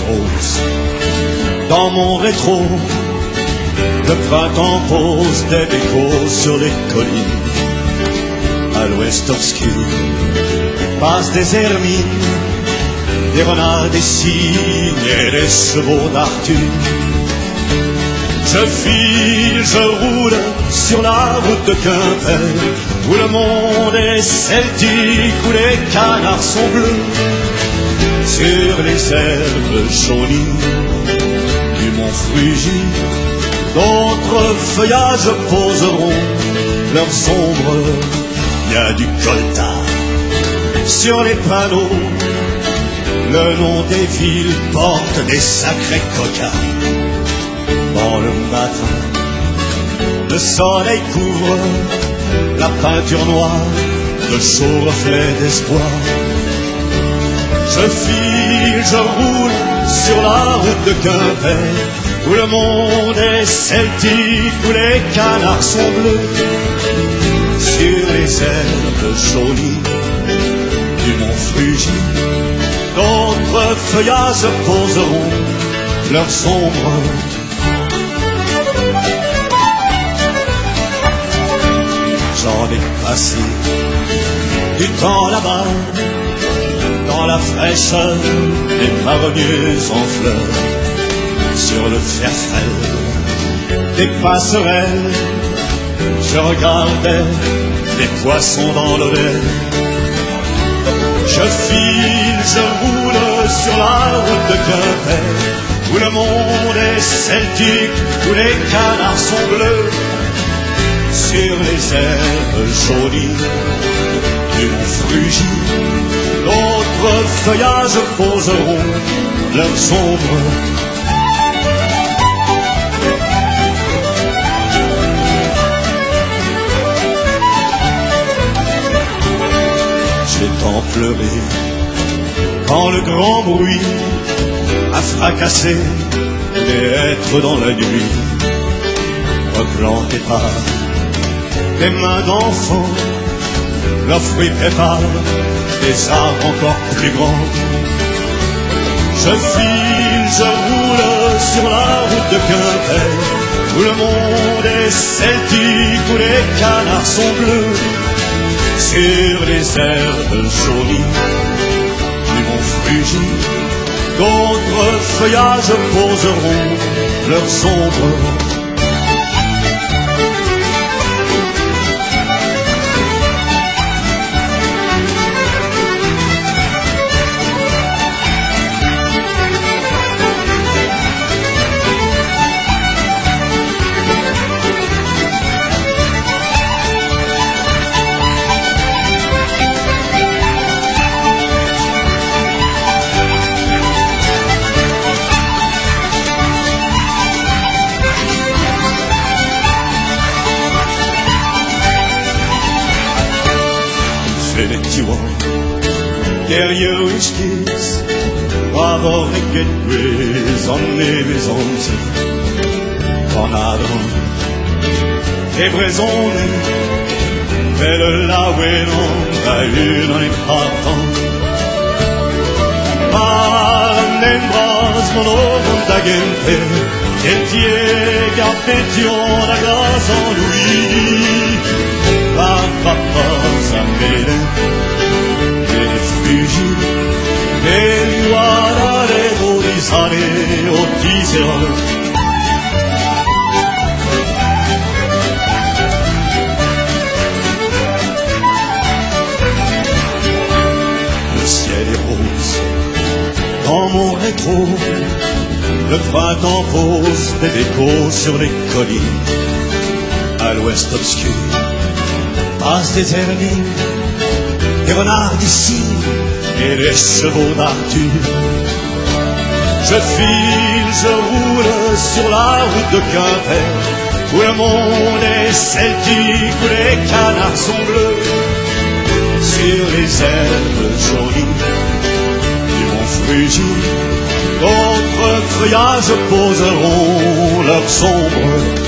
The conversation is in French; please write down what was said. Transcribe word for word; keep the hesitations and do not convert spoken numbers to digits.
roses. Dans mon rétro, le printemps pose des échos sur les collines. À l'ouest obscur passent des hermines, des renards, des cygnes et des chevaux d'Arthur. Je file, je roule sur la route de Quimper, où le monde est celtique, où les canards sont bleus. Sur les herbes jaunies du mont Frugy, d'autres feuillages poseront leurs ombres. Il y a du coltard sur les panneaux, le nom des villes porte des sacrés coquins. Dans le matin, le soleil couvre la peinture noire de chauds reflets d'espoir. Je file, je roule sur la route de Quimper, où le monde est celtique, où les canards sont bleus. Sur les herbes jaunies du mont Frugy, d'autres feuillages poseront leurs ombres. J'en ai passé du temps là-bas, dans la fraîcheur des marronniers en fleurs, sur le fer frêle des passerelles. Je regardais les poissons dans l'eau d'air. Je file, je roule sur la route de Quimper, où le monde est celtique, où les canards sont bleus. Sur les herbes jaunies du mont Frugy, d'autres feuillages poseront leurs ombres. J'ai tant pleuré quand le grand bruit a fracassé les hêtres dans la nuit, replantés par des mains d'enfants. Leurs fruits préparent des arbres encore plus grands. Je file, je roule sur la route de Quimper, où le monde est celtique, où les canards sont bleus. Sur les herbes jaunies du mont Frugy, d'autres feuillages poseront leurs ombres. Derrière Wichkis, bravo et sonne besonte, Conadron, che presone, per la uenon, da uno in parton. Ma nembras monovon da gente, che tie capettion da grâce en lui, va papa sa mele. Frugy, e guardare risale o tisero. Le ciel est rose dans mon rétro, le printemps pose des échos sur les collines. À l'ouest obscur passent des hermines, des renards d'ici et les chevaux d'Arthur. Je file, je roule sur la route de Quimper, où le monde est celtique, où les canards sont bleus. Sur les herbes jaunies du mont Frugy, d'autres feuillages poseront leurs ombres.